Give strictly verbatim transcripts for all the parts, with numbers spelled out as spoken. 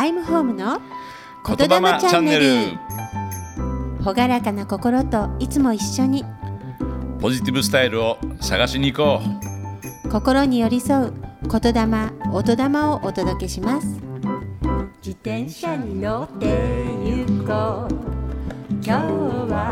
イムホームの言霊チャンネル。 朗らかな心といつも一緒にポジティブスタイルを探しに行こう。心に寄り添う言霊、音霊をお届けします。自転車に乗って行こう。今日は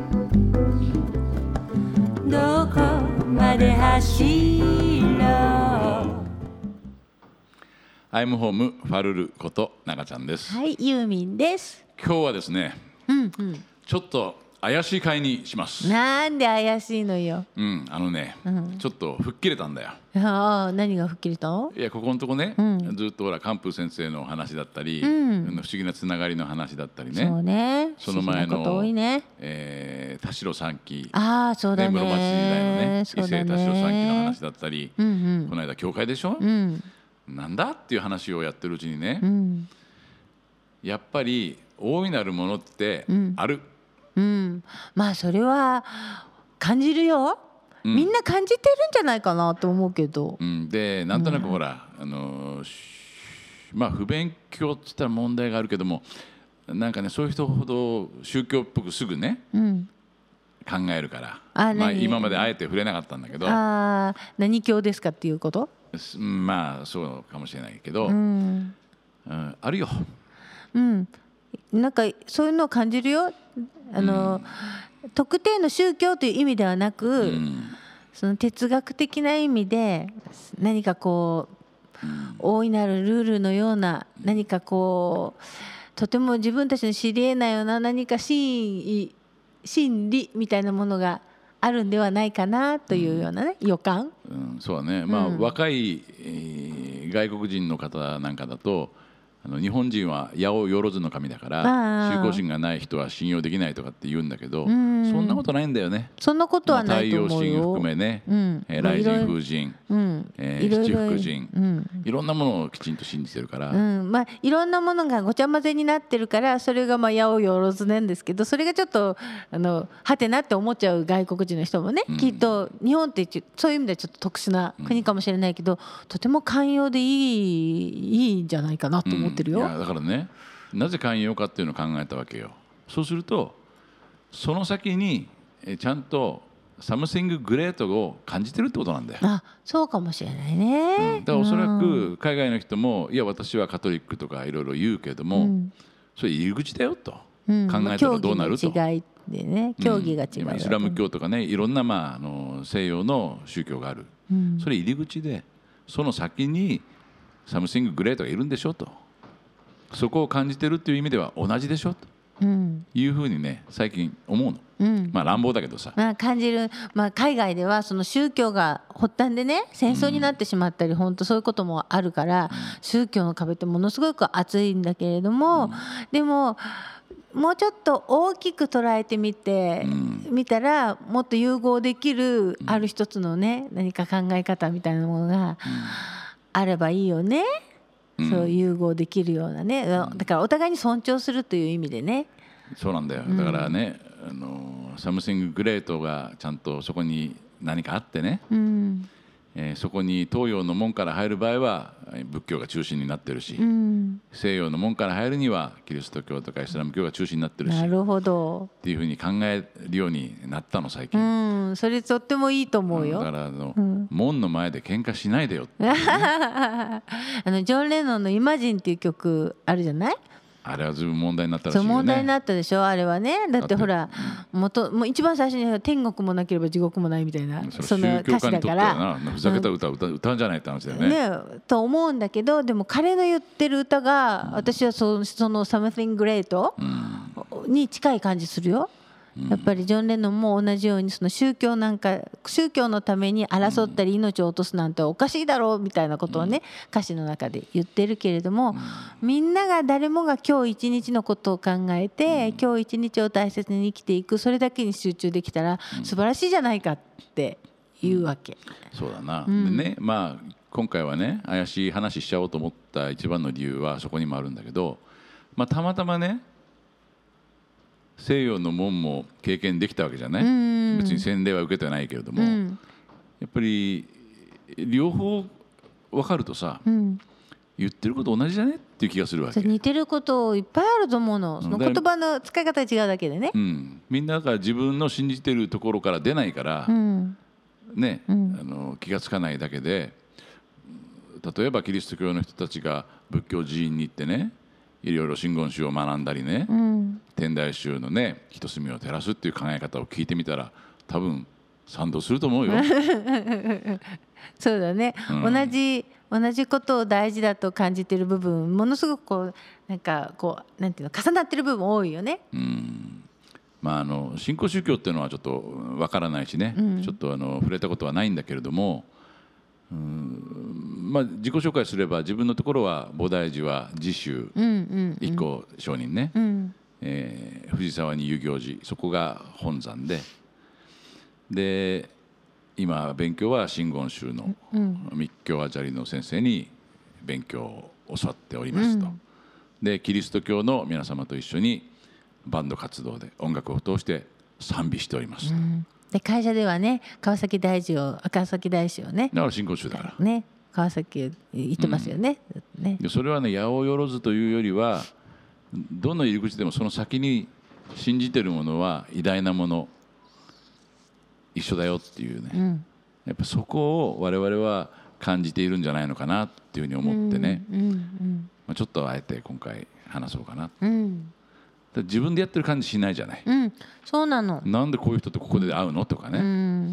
どこまで走ろう。 アイムホームファルルこと中ちゃんです。 はい、ユーミンです。 今日はですね、 うんうん、 ちょっと怪しい回にします。 なんで怪しいのよ。 うん、あのね、うん、ちょっと吹っ切れたんだよ。 ああ、何が吹っ切れたの？ いや、ここのとこね、うん、ずっとほらカンプー先生の話だったり、うん、不思議なつながりの話だったりね。 そうね。 その前の、 ねえー、田代三期、 ああ、そうだね。 室町時代のね、伊勢田代三期の話だったり、 うんうん、 この間教会でしょ。うんなんだっていう話をやってるうちにね、うん、やっぱり大いなるものってある、 うんうん、まあそれは感じるよ、うん、みんな感じてるんじゃないかなと思うけど、 うん、でなんとなくほら、うん、あのまあ不勉強って言ったら問題があるけどもなんかねそういう人ほど宗教っぽくすぐね、うん、考えるからあ、まあ、今まであえて触れなかったんだけどあ何教ですかっていうことまあそうかもしれないけど、うんうん、あるよ、 うん、なんかそういうのを感じるよ。あの、うん、特定の宗教という意味ではなく、うん、その哲学的な意味で何かこう、うん、大いなるルールのような何かこうとても自分たちの知り得ないような何か真意真理みたいなものがあるんではないかなというようなね、うん、予感、 うん、そうだね、まあうん、若い、えー、外国人の方なんかだとあの日本人は八百万の神だから信仰心がない人は信用できないとかって言うんだけど、うん、そんなことないんだよね。 そんなことはないと思うよ。 太陽神含めね、うんえー、雷神風神、うんえー、七福神、うん、いろんなものをきちんと信じてるから、 うんまあ、いろんなものがごちゃ混ぜになってるからそれがまあ八百万なんですけどそれがちょっとあのはてなって思っちゃう外国人の人もね、うん、きっと日本ってそういう意味ではちょっと特殊な国かもしれないけど、うん、とても寛容でいい、いいんじゃないかなと思ってるよ、 うん、いやだからねなぜ寛容かっていうのを考えたわけよ。そうするとその先にちゃんとサムシンググレートを感じてるってことなんだよ。 あ、そうかもしれないね、 うん、だからおそらく海外の人もいや私はカトリックとかいろいろ言うけども、うん、それ入り口だよと、うん、考えたらどうなると、 まあ、教義の違いでね教義が違う、 うん、イスラム教とかねいろんな、まあ、あの西洋の宗教がある、うん、それ入り口でその先にサムシンググレートがいるんでしょとそこを感じてるっていう意味では同じでしょと、うん、いうふうにね最近思うの、うん、まあ乱暴だけどさ、 まあ、感じる、まあ、海外ではその宗教が発端でね戦争になってしまったり、うん、本当そういうこともあるから、うん、宗教の壁ってものすごく厚いんだけれども、うん、でももうちょっと大きく捉えてみて、うん、見たらもっと融合できるある一つのね何か考え方みたいなものがあればいいよね、うん、そう融合できるようなね、うん、だからお互いに尊重するという意味でね。 そうなんだよ、だからね、うん、あのサムシンググレートがちゃんとそこに何かあってね、うんえー、そこに東洋の門から入る場合は仏教が中心になってるし、うん、西洋の門から入るにはキリスト教とかイスラム教が中心になってるし、 なるほどっていうふうに考えるようになったの最近、 うん、それとってもいいと思うよ、 うん、だからあの、うん、門の前で喧嘩しないでよって、ね、 あのジョン・レノンのイマジンっていう曲あるじゃない。 あれはずいぶん問題になったらしいよね。 そう問題になったでしょあれはね。だってほら元もう一番最初に天国もなければ地獄もないみたいなその歌詞だからふざけた歌を歌う、歌うんじゃないって話だよね。 ねと思うんだけどでも彼の言ってる歌が、うん、私はそ, その Something Great に近い感じするよ。やっぱりジョン・レノンも同じようにその宗教なんか宗教のために争ったり命を落とすなんておかしいだろうみたいなことをね歌詞の中で言ってるけれどもみんなが誰もが今日一日のことを考えて今日一日を大切に生きていくそれだけに集中できたら素晴らしいじゃないかっていうわけ。 そうだな、うん、でねまあ今回はね怪しい話しちゃおうと思った一番の理由はそこにもあるんだけど、まあ、たまたまね西洋の門も経験できたわけじゃない、うん、別に洗礼は受けてはないけれども、うん、やっぱり両方分かるとさ、うん、 言ってること同じじゃねっていう気がするわけ。 似てることいっぱいあると思うの。その言葉の使い方が違うだけでね、 うん、みんなが自分の信じてるところから出ないから、うんねうん、あの気がつかないだけで、例えばキリスト教の人たちが仏教寺院に行ってね、いろいろ真言宗を学んだりね、うん、天台宗のね一隅を照らすっていう考え方を聞いてみたら多分賛同すると思うよ。 そうだね、うん、同じ同じことを大事だと感じている部分ものすごくこうなんかこうなんていうの重なってる部分多いよね。 うんまあ、あの新興宗教っていうのはちょっとわからないしね、うん、ちょっとあの触れたことはないんだけれども、うんまあ、自己紹介すれば自分のところは菩提寺は自宗、うんうん、一個上人ね、うんえー、藤沢に遊行寺そこが本山でで今勉強は真言宗の密教アジャリの先生に勉強を教わっておりますと、うん、でキリスト教の皆様と一緒にバンド活動で音楽を通して賛美しておりますと、うんで会社ではね川崎大師を川崎大師をねだから真言宗だからね川崎行ってますよね、うん、ねでそれはね八百万というよりはどの入り口でもその先に信じてるものは偉大なもの一緒だよっていうね、うん、やっぱそこを我々は感じているんじゃないのかなっていうふうに思ってね、うんうんうんまあ、ちょっとあえて今回話そうかな、うん自分でやってる感じしないじゃない、 うん、そうなの。 なんでこういう人とここで会うのとかね、うん、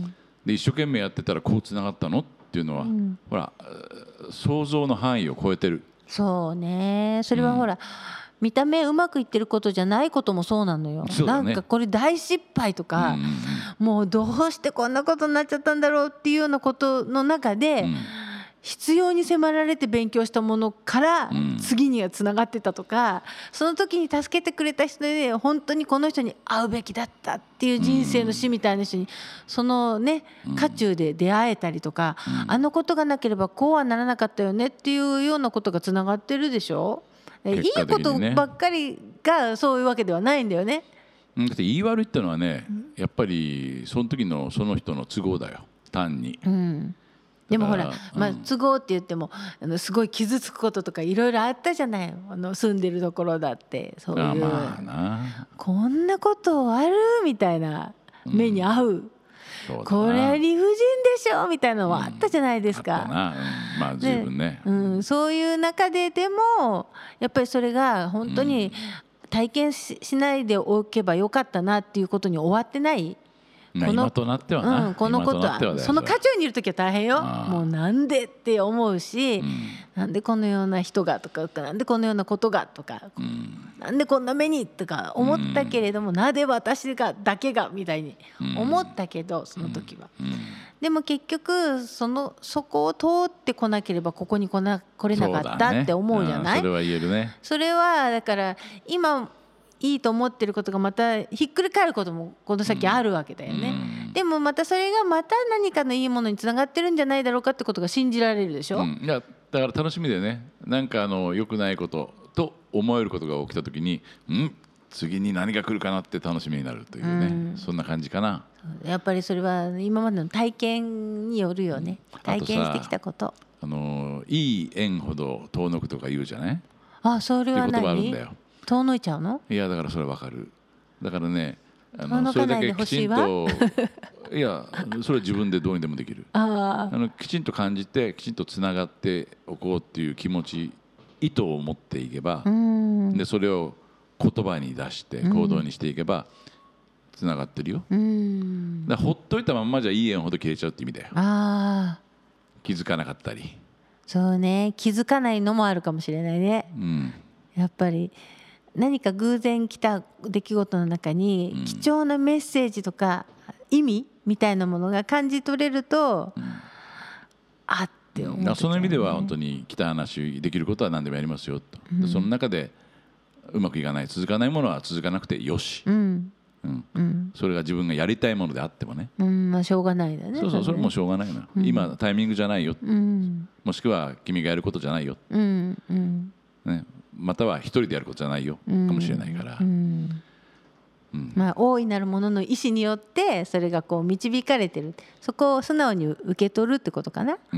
で一生懸命やってたらこうつながったのっていうのは、うん、ほら想像の範囲を超えてる。 そうねそれはほら、うん、見た目うまくいってることじゃないこともそうなのよ、ね、なんかこれ大失敗とか、うんうんうん、もうどうしてこんなことになっちゃったんだろうっていうようなことの中で、うん必要に迫られて勉強したものから次にはつながってたとか、うん、その時に助けてくれた人で本当にこの人に会うべきだったっていう人生の死みたいな人にそのね渦中で出会えたりとか、うん、あのことがなければこうはならなかったよねっていうようなことがつながってるでしょ。ね、いいことばっかりがそういうわけではないんだよね。 だって言い悪いってのはねやっぱりその時のその人の都合だよ単に、うんでもほら、まあ、都合って言ってもあのすごい傷つくこととかいろいろあったじゃないあの住んでるところだってそういう、まあ、なこんなことあるみたいな目に遭う、うん、これは理不尽でしょみたいなのはあったじゃないですか、うん、あったな、 うん、まあ随分ね、 うん、そういう中ででもやっぱりそれが本当に体験 し, しないでおけばよかったなっていうことに終わってないこの今となってはな、 うん、このことはその渦中にいる時は大変よ。もうなんでって思うし、うん、なんでこのような人がとかなんでこのようなことがとか、うん、なんでこんな目にとか思ったけれども、うん、なぜ私がだけがみたいに思ったけどその時は、うんうん、でも結局そのそこを通ってこなければここに来な来れなかったって思うじゃない。 そ, ね、それは言えるね。 それはだから今いいと思ってることがまたひっくり返ることもこの先あるわけだよね、うん、でもまたそれがまた何かのいいものにつながってるんじゃないだろうかってことが信じられるでしょ、うん、 いやだから楽しみでねなんかあの良くないことと思えることが起きた時にん次に何が来るかなって楽しみになるというね、うん、そんな感じかな。 やっぱりそれは今までの体験によるよね、うん、体験してきたこと。 あのいい縁ほど遠のくとか言うじゃない。 あそれは何っていう言葉あるんだよ。 遠のいちゃうの？ いやだからそれ分かる。だからねあのそれだけきちんといやそれは自分でどうにでもできる。ああのきちんと感じてきちんとつながっておこうっていう気持ち意図を持っていけばでそれを言葉に出して行動にしていけばつながってるよ。うんだほっといたまんまじゃいい縁ほど消えちゃうって意味だよ。あ気づかなかったり。 そうね気づかないのもあるかもしれないね、うん、やっぱり何か偶然来た出来事の中に貴重なメッセージとか意味みたいなものが感じ取れると、うん、あって思う、ね、 その意味では本当に来た話できることは何でもやりますよと、うん、その中でうまくいかない続かないものは続かなくてよし、うんうんうん、それが自分がやりたいものであってもね、 うんまあ、しょうがないだね。 そうそうそれもしょうがないな、うん、今タイミングじゃないよ、うん、もしくは君がやることじゃないよ、うんうんねまたは一人でやることじゃないよ、うん、かもしれないから、うんうんまあ、大いなるものの意思によってそれがこう導かれてるそこを素直に受け取るってことかな、 ね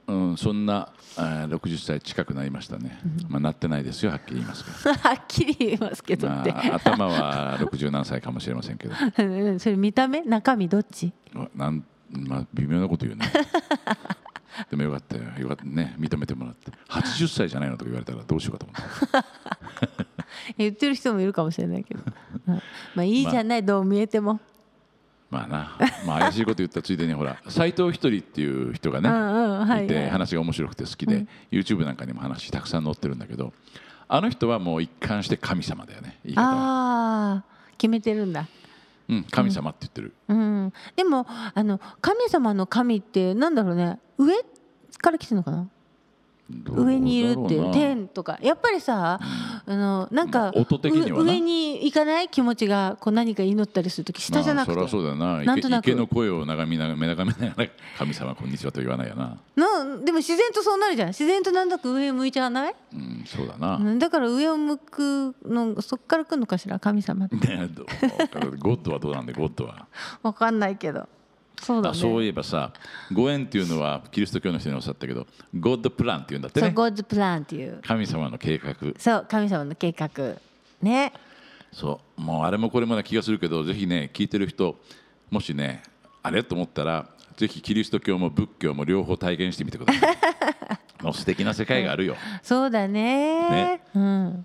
うん、そんなろくじゅっさい近くなりましたね、うん、まあ、なってないですよ、はっきり言いますからはっきり言いますけどって、 まあ、頭はろくじゅう何歳かもしれませんけどそれ見た目中身どっちなん、まあ、微妙なこと言うねでもよかったよ、よかったね、認めてもらって。はちじゅっさいじゃないのとか言われたらどうしようかと思った言ってる人もいるかもしれないけどまあいいじゃない、まあ、どう見えてもまあな、まあ、怪しいこと言ったついでにほら斎藤ひとりっていう人がね、うんうん、はいはい、いて話が面白くて好きで、うん、YouTube なんかにも話たくさん載ってるんだけど、あの人はもう一貫して神様だよね、言い方は。 ああ、決めてるんだ。 うん、神様って言ってる、 うんうん、でもあの神様の神ってなんだろうね、上から来てるのかな、上にいるっていう天とか、やっぱりさ、うん、あのなんか、まあ、 音的にはな上に行かない気持ちがこう何か祈ったりするとき下じゃなくて、 まあ、そりゃそうだよな、 なんとなく池の声を眺めながら神様こんにちはと言わないよな。 のでも自然とそうなるじゃん、自然となんだか上向いちゃわない、 うん、そうだな、 だから上を向くのそっから来るのかしら、神様って、ね、 ゴッドはどうなんで、ゴッドは分かんないけど、そうだね、 そういえばさ、ご縁っていうのはキリスト教の人におっしゃったけど、ゴッドプランっていうんだってね。 そう、ゴッドプランっていう神様の計画。 そう、神様の計画ね。 そう、もうあれもこれもな気がするけど、ぜひね、聞いてる人もしねあれと思ったら、ぜひキリスト教も仏教も両方体験してみてくださいもう素敵な世界があるよ、 そうだ ね, ね、うん、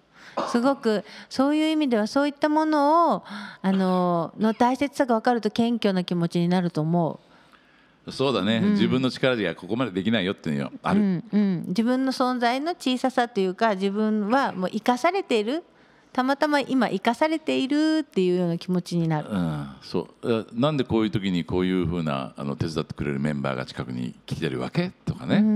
すごくそういう意味ではそういったものをあのの大切さが分かると謙虚な気持ちになると思う。 そうだね、うん、自分の力ではここまでできないよっていうのがある、 うんうん、自分の存在の小ささというか、自分はもう生かされている、たまたま今生かされているっていうような気持ちになる、 うん、そうなんでこういう時にこういう風なあの手伝ってくれるメンバーが近くに来てるわけとかね、うん、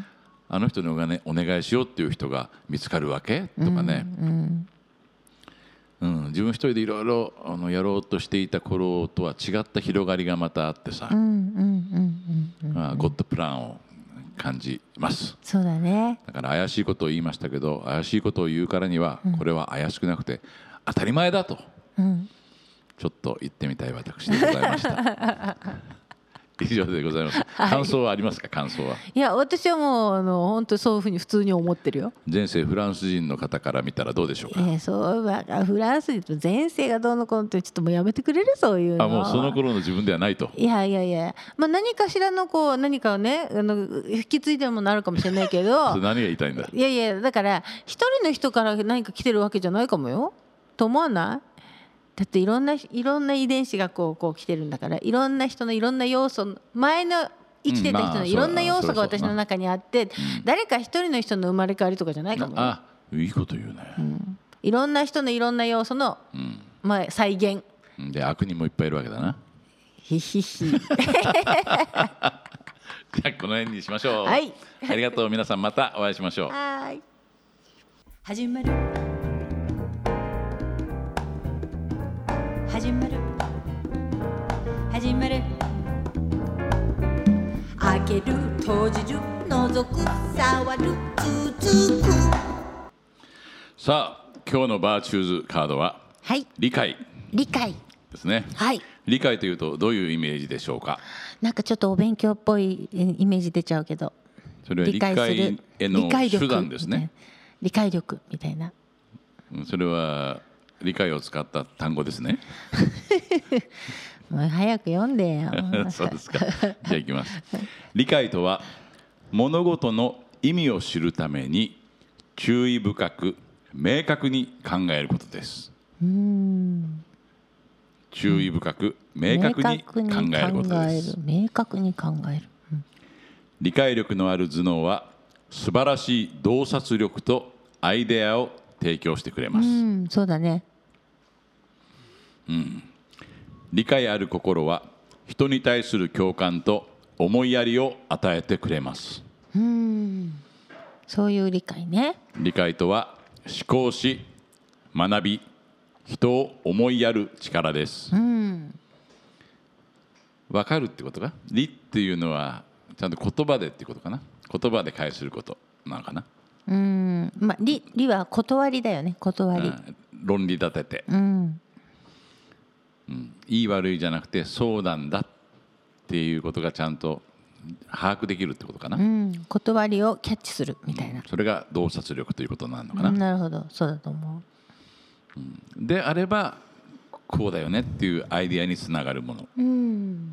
あの人にお金お願いしようっていう人が見つかるわけとかね、うんうん、自分一人でいろいろやろうとしていた頃とは違った広がりがまたあってさ、ゴッドプランを感じます。 そうだね。 だから怪しいことを言いましたけど、怪しいことを言うからにはこれは怪しくなくて当たり前だと、うん、ちょっと言ってみたい私でございました以上でございます。感想はありますか、感想は。 いや、私はもうあの本当そういうふうに普通に思ってるよ。 前世フランス人の方から見たらどうでしょうか。 えー、そうはフランス人と前世がどうのこうのってちょっともうやめてくれる、そういうの。 あ、もうその頃の自分ではないと。 いやいやいや、まあ、何かしらのこう何かをね、あの引き継いでるものあるかもしれないけどそれ何が言いたいんだ。 いやいや、だから一人の人から何か来てるわけじゃないかもよと思わない？だっていろんないろんな遺伝子がこうこう来てるんだから、いろんな人のいろんな要素、前の生きてた人のいろんな要素が私の中にあって、誰か一人の人の生まれ変わりとかじゃないかも。 あ、いいこと言うね、 うん、いろんな人のいろんな要素の、うん、まあ、再現で、悪人もいっぱいいるわけだな。 ひひひじゃあこの辺にしましょう。 はい、 ありがとう。皆さんまたお会いしましょう。 はい、始まる始まる始まる、開ける閉じる覗く触る続く。 さあ、今日のバーチューズカードは、はい、理解理解ですね。 はい、 理解というとどういうイメージでしょうか。 なんかちょっとお勉強っぽいイメージ出ちゃうけど、 それは理解への手段ですね。 理解力みたいな。 それは理解を使った単語ですねもう早く読んでよそうですか。じゃあいきます理解とは、物事の意味を知るために注意深く明確に考えることです。うーん、注意深く明確に考えることです。 明確に考える、うん、 理解力のある頭脳は素晴らしい洞察力とアイデアを提供してくれます。うん、 そうだね、 うん、理解ある心は人に対する共感と思いやりを与えてくれます。 うん、そういう理解ね。 理解とは思考し学び人を思いやる力です。うん、分かるってことか。理っていうのはちゃんと言葉でってことかな。言葉で返することなのかな。 うん、まあ、理、理は断りだよね。断り、 論理立てて、うんうん、いい悪いじゃなくてそうなんだっていうことがちゃんと把握できるってことかな、 うん、断りをキャッチするみたいな、 それが洞察力ということになるのかな、 うん、なるほど、そうだと思う、うん、であればこうだよねっていうアイディアにつながるもの、 う。うん、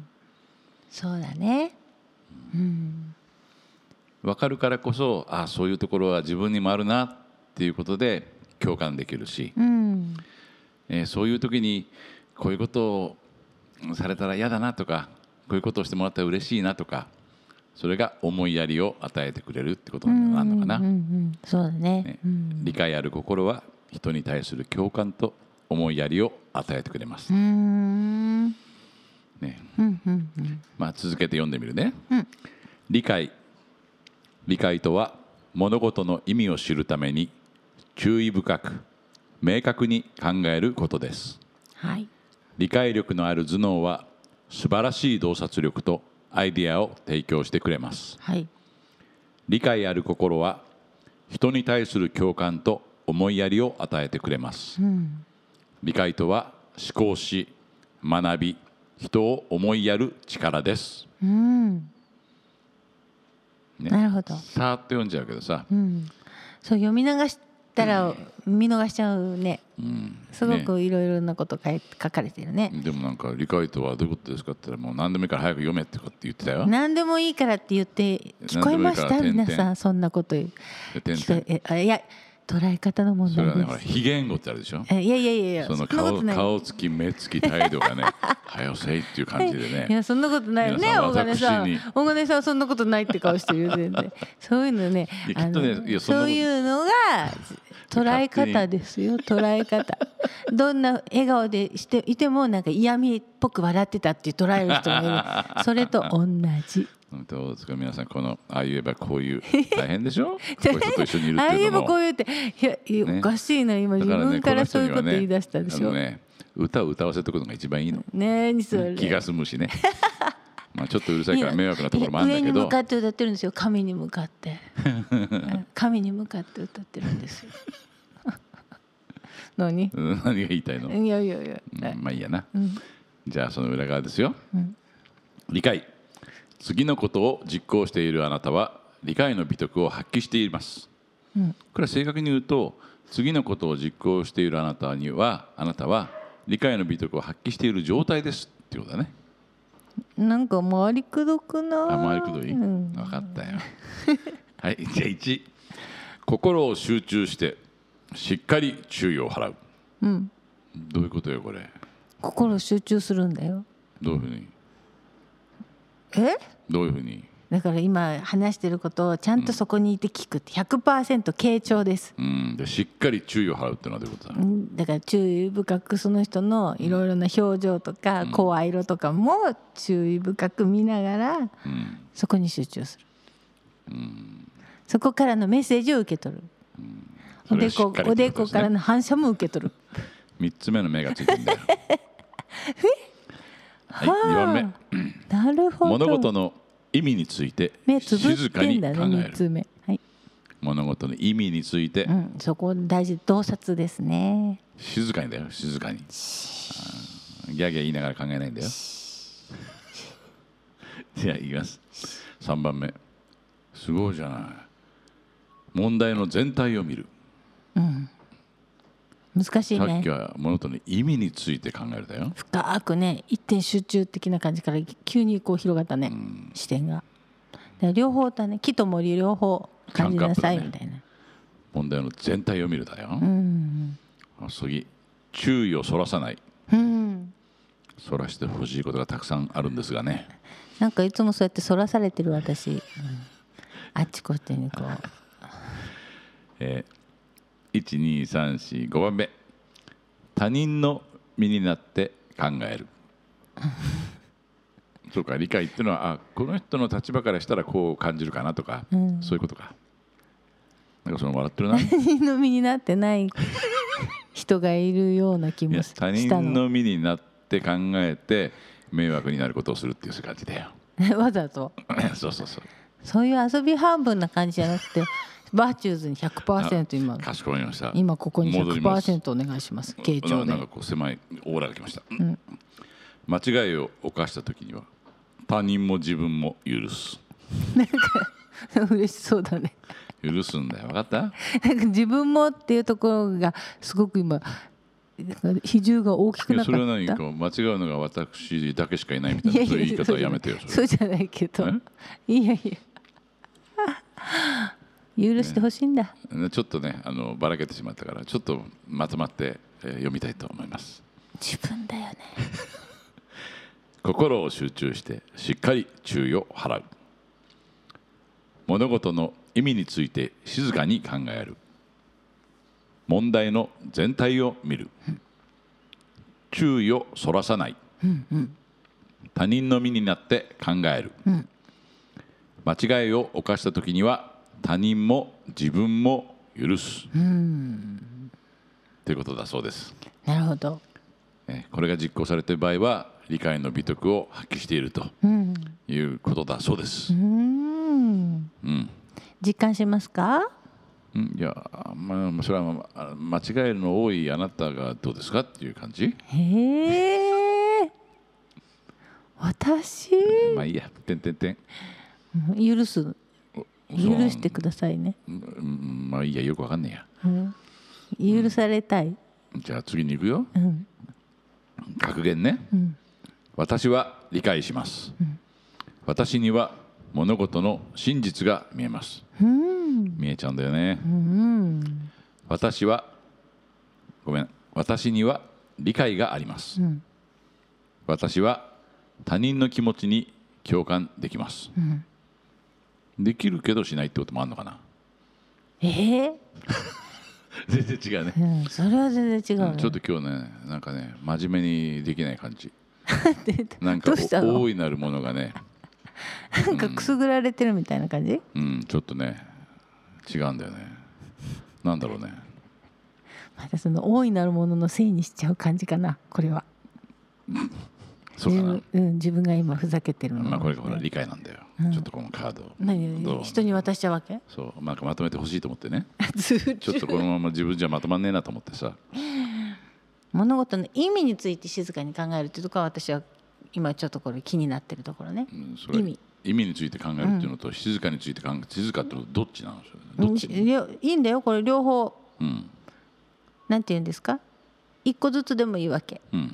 そうだね。うん、 分かるからこそ、ああそういうところは自分にもあるなっていうことで共感できるし、 うん、 えーそういう時にこういうことをされたら嫌だなとか、こういうことをしてもらったら嬉しいなとか、それが思いやりを与えてくれるってことになるのかな、 うんうんうん、そうだね。 ね、 うん、 理解ある心は人に対する共感と思いやりを与えてくれます、 うーん、 ね。 うんうんうん、 まあ、続けて読んでみるね、 うん、 理解理解とは物事の意味を知るために注意深く明確に考えることです。 はい。 理解力のある頭脳は素晴らしい洞察力とアイディアを提供してくれます。 はい。 理解ある心は人に対する共感と思いやりを与えてくれます、 うん、 理解とは思考し学び人を思いやる力です、 うん、 ね、 なるほど。 さーっと読んじゃうけどさ、 うん、そう読み流したら見逃しちゃうね、 うん、 すごくいろいろなこと書い書かれてるね。 でもなんか理解とはどういうことですかって言ったら、もう何でもいいから早く読めって言ってたよ。 何でもいいからって言って聞こえました？皆さんそんなこと言う。聞こええいや捉え方の問題です。 それはね、ほら非言語ってあるでしょ。 えいやいやいやいや、 その顔顔つき目つき態度がね早せいっていう感じでね。 いやそんなことないよね。大金さん大金さんそんなことないって顔してるよ全然。そういうのね、 いやきっとね、いやそんなことそういうのが捉え方ですよ。捉え方。どんな笑顔でしていてもなんか嫌味っぽく笑ってたって捉える人もいる。それと同じ。 どうですか皆さん、このああ言えばこういう大変でしょ。こういう人と一緒にいるっていうのも。 ああ言えばこう言っていや、ね、おかしいな今自分からそういうこと言い出したでしょ。 ね、歌を歌わせておくのが一番いいの。 ねえ、それ気が済むしね。まあちょっとうるさいから迷惑なところもあるんだけど。 上に向かって歌ってるんですよ。神に向かって。神に向かって歌ってるんですよ。何？ 何が言いたいの？ いやいやいや。 うん、まあいいやな。 うん、 じゃあその裏側ですよ。 うん、 理解。次のことを実行しているあなたは理解の美徳を発揮しています、うん、これは正確に言うと、次のことを実行しているあなたにはあなたは理解の美徳を発揮している状態ですっていうことだね。 なんか回りくどくな。 あ、回りくどい、うん、分かったよはい、じゃあいち、心を集中してしっかり注意を払う、うん、どういうことよこれ。 心を集中するんだよ。 どういうふうに？ え？ どういうふうに？ だから今話してることをちゃんとそこにいて聞くって ひゃくパーセント 傾聴です、 うん、でしっかり注意を払うってのはどういうことだ？ うん、だから注意深くその人のいろいろな表情とか、うん、声色とかも注意深く見ながら、うん、そこに集中する、うん、そこからのメッセージを受け取る、うん、おでこ、おでこからの反射も受け取る。 みっつめの目がついてるんだよはい、にばんめなるほど。 物事の意味について静かに考える、 みっつめ、はい、 物事の意味について、 うん、そこ大事、洞察ですね。 静かにだよ、静かに。ギャーギャー言いながら考えないんだよじゃあいきます。さんばんめ、すごいじゃない、問題の全体を見る、うん、難しいね。さっきは物事の意味について考えるだよ。 深くね、一点集中的な感じから急にこう広がったね、うん、視点が。両方だね、木と森両方感じなさいみたいな、ね、 問題の全体を見るだよ、うん、次、注意をそらさない、うん、そらしてほしいことがたくさんあるんですがね。 なんかいつもそうやってそらされてる私、うん、あっちこっちにこうえー、いち、に、さん、よん、ごばんめ、他人の身になって考えるそうか、理解っていうのは、あ、この人の立場からしたらこう感じるかなとか、うん、そういうことか。なんかその笑ってるな。 他人の身になってない人がいるような気もしたの。 他人の身になって考えて迷惑になることをするっていう感じだよわざとそうそうそう、 そういう遊び半分な感じじゃなくてバーチューズに ひゃくパーセント 今かしこまりました。 今ここに ひゃくパーセント お願いします。傾聴でなんかこう狭いオーラが来ました、うん、間違いを犯した時には他人も自分も許す。 なんか嬉しそうだね。 許すんだよ、分かった？ なんか自分もっていうところがすごく今比重が大きくなかった。 いやそれは何か間違うのが私だけしかいないみたいな、そういう言い方はやめてよ。 そうじゃないけど、いやいや許してほしいんだ、 ね、ちょっとねあのばらけてしまったからちょっとまとまって、えー、読みたいと思います。 自分だよね。 心を集中してしっかり注意を払う。物事の意味について静かに考える。問題の全体を見る。注意をそらさない。 うんうん、 他人の身になって考える。うん、間違いを犯した時には他人も自分も許す。うんということだそうです。 なるほど。 これが実行されている場合は理解の美徳を発揮しているということだそうです。うん、 うん、実感しますか？ うん、いや、まあ、それは間違えるの多いあなたがどうですかっていう感じ。 へえ。私。 まあいいや、てんてんてん。 許す。許してくださいね。 うん、まあいいや、よくわかんねえや。 うん、許されたい。 じゃあ次に行くよ。 うん、 格言ね、うん。私は理解します。うん、私には物事の真実が見えます。うん、見えちゃうんだよね。うん、私はごめん私には理解があります。うん、私は他人の気持ちに共感できます。うん、できるけどしないってこともあるのかな。 えー全然違うね、 うん、それは全然違う、ね、 ちょっと今日ねなんかね真面目にできない感じなんか大いなるものがねなんかくすぐられてるみたいな感じ、 うん、うん、ちょっとね違うんだよね。なんだろうね、 またその大いなるもののせいにしちゃう感じかなこれは。 そうかな、 うん、自分が今ふざけてるの、ね、 まあこれがほら理解なんだよ、うん、ちょっとこのカード何人に渡しちゃうわけ。 そう、まあ、まとめてほしいと思ってねちょっとこのまま自分じゃまとまんねえなと思ってさ物事の意味について静かに考えるっていうところは私は今ちょっとこれ気になってるところね、うん、それ意味意味について考えるっていうのと、うん、静かについて考える静かっていうのはどっちなの？どっち？ いいんだよこれ両方、うん、なんて言うんですか一個ずつでもいいわけ、うんうん、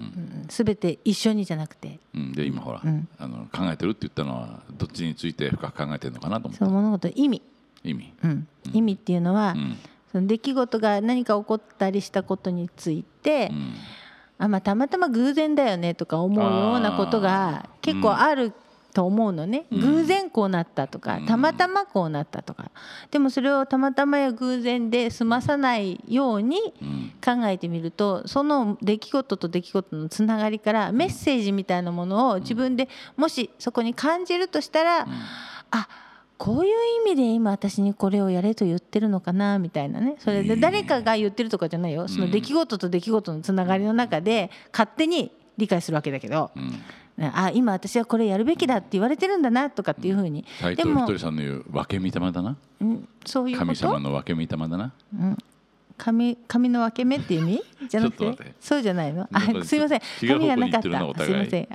全て一緒にじゃなくて、 うん、で今ほら、うん、あの考えてるって言ったのはどっちについて深く考えてるのかなと思って。 その物事の意味意味、 うんうん、意味っていうのは、うん、その出来事が何か起こったりしたことについて、うん、あまあ、たまたま偶然だよねとか思うようなことが結構あると思うのね、うん、偶然こうなったとか、うん、たまたまこうなったとか、でもそれをたまたまや偶然で済まさないように考えてみると、その出来事と出来事のつながりからメッセージみたいなものを自分でもしそこに感じるとしたら、うん、あこういう意味で今私にこれをやれと言ってるのかなみたいなね。それで誰かが言ってるとかじゃないよ、その出来事と出来事のつながりの中で勝手に理解するわけだけど、うん、あ今私はこれやるべきだって言われてるんだなとかっていうふうに、 斎藤ひとりさんの言う分け御霊だな、 うん、そういうこと神様の分け御霊だな、うん、 神, 神の分け目っていう意味じゃなくてそうじゃないの。あすいません神がなかったすいません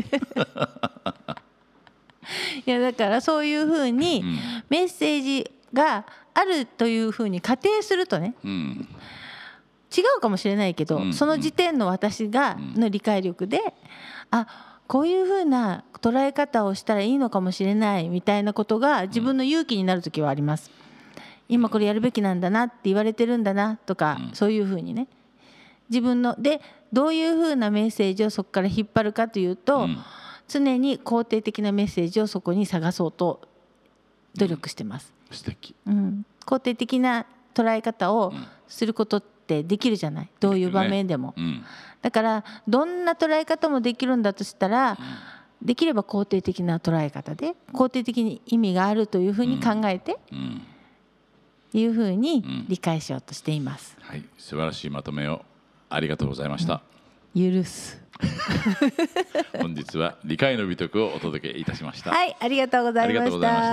いやだからそういうふうにメッセージがあるというふうに仮定するとね、うん、違うかもしれないけど、うん、その時点の私がの理解力で、うん、あこういうふうな捉え方をしたらいいのかもしれないみたいなことが自分の勇気になる時はあります。今これやるべきなんだなって言われてるんだなとか、うん、そういうふうにね自分のでどういうふうなメッセージをそこから引っ張るかというと、うん、常に肯定的なメッセージをそこに探そうと努力してます、 うん、素敵、 うん、肯定的な捉え方をすることってできるじゃない、どういう場面でも、ねうん、だからどんな捉え方もできるんだとしたら、うん、できれば肯定的な捉え方で肯定的に意味があるというふうに考えて、うんうんいうふうに理解しようとしています、 うんはい、素晴らしいまとめをありがとうございました、 うん、許す本日は理解の美徳をお届けいたしました。 はい、ありがとうございました。ありがとうございました。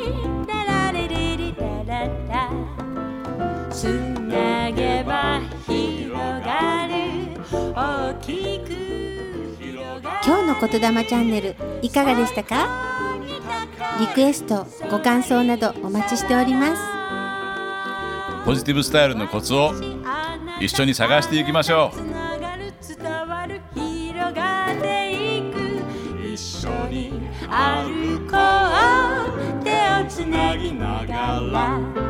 つなげば今日の言霊チャンネルいかがでしたか？リクエスト、ご感想などお待ちしております。 ポジティブスタイルのコツを一緒に探していきましょう。 一緒に歩こう、手をつなぎながら